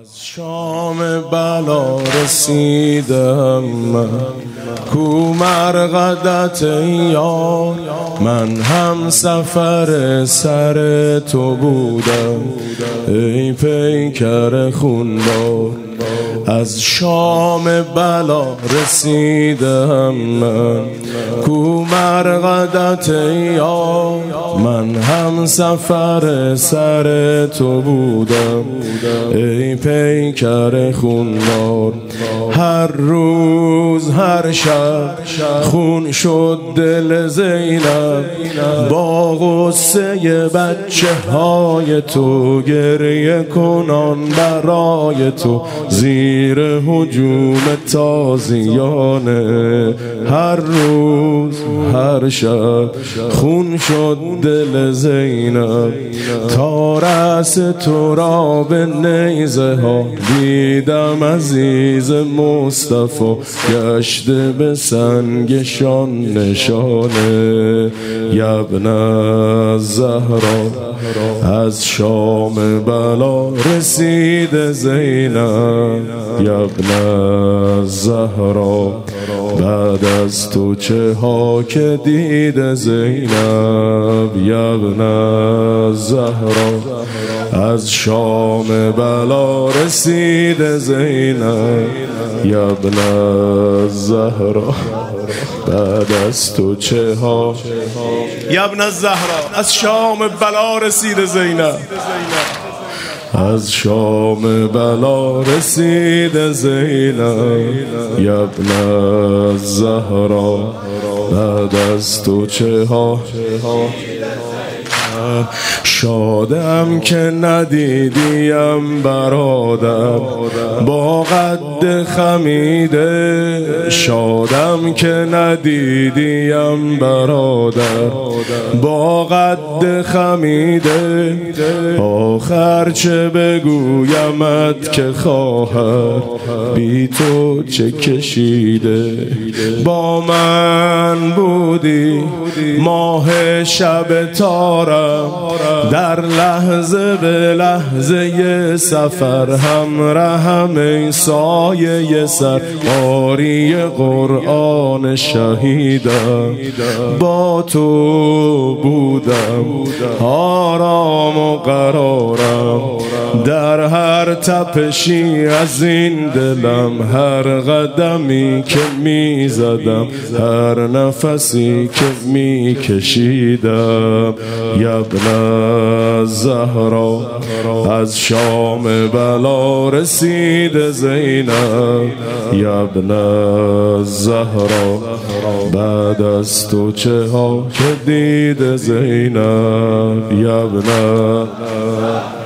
از شام بلا رسیدم من، کو مرقدت یار، من هم سفر سر تو بودم ای پیکر خونبار. از شام بلا رسیدم من، کو مرقدت یار، من هم سفر سر تو بودم ای پیکر خونبار. هر روز هر شب خون شد دل زینب، با غصه بچه های تو گریه کنان برای تو زیر هجوم تازیانه. هر روز هر شب خون شد دل زینب، تا رأس تو را به نیزه ها دیدم عزیز مصطفی، گشته به سنگشان نشانه. یبن الزهرا از شام بلا رسید زینب، یبن الزهرا بعد از تو چه ها که دید زینب. یبن الزهرا از شام بلا رسید زینب، یبن الزهرا بعد از تو چه ها. یبن الزهرا از شام بلا رسید زینب، از شام بلا رسید زینب. یبن الزهرا بعد از تو چه ها. شادم که ندیدیم برادر با قد خمیده، شادم که ندیدیم برادر با قد خمیده. آخر چه بگویمت که خواهر بی تو چه کشیده. با من بودی ماه شب تارم، در لحظه به لحظه سفر همراهم ای سایه سر. قاری قرآن شهیدم، با تو بودم آرام و قرارم. در هر تپشی از این دلم، هر قدمی که می زدم، هر نفسی که می کشیدم. یبن الزهرا از شام بلا رسید زینب، یبن الزهرا بعد از تو چه ها که دید زینب. یبن